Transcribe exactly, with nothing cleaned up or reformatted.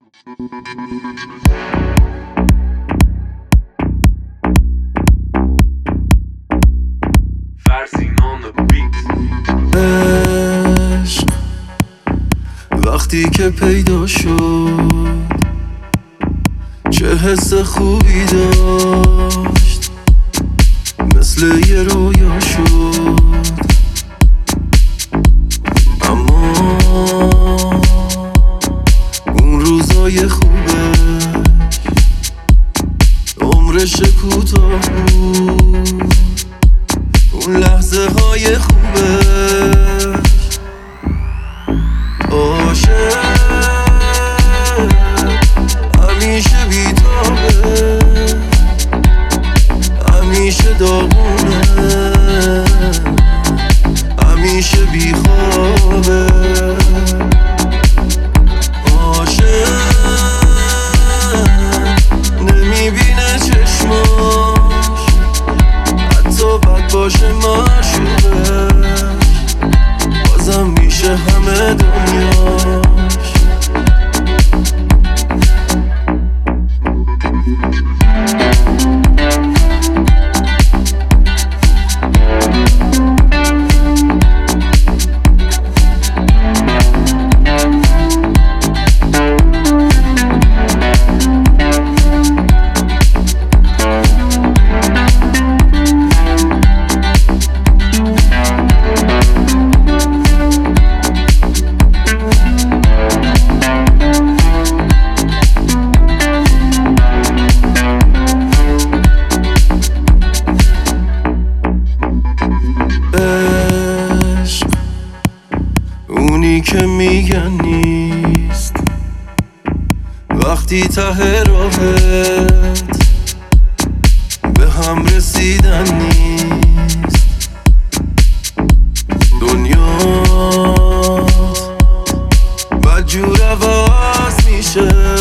عشق وقتی که پیدا شد چه حس خوبی داشت، مثل یه رویا شد. اما اون روزای خوبش عمرش کوتاه بود، اون لحظه های خوبش. عاشق همیشه بی‌تابه، همیشه داغونه، همیشه بیخوابه. عاشق نمیبینه چشماش، حتی بد باشه معشوقش، بازم میشه همه دنیاش. عشق اونی که میگن نیست، وقتی ته راهت به هم رسیدن نیست. دنیا بدجور عوض میشه،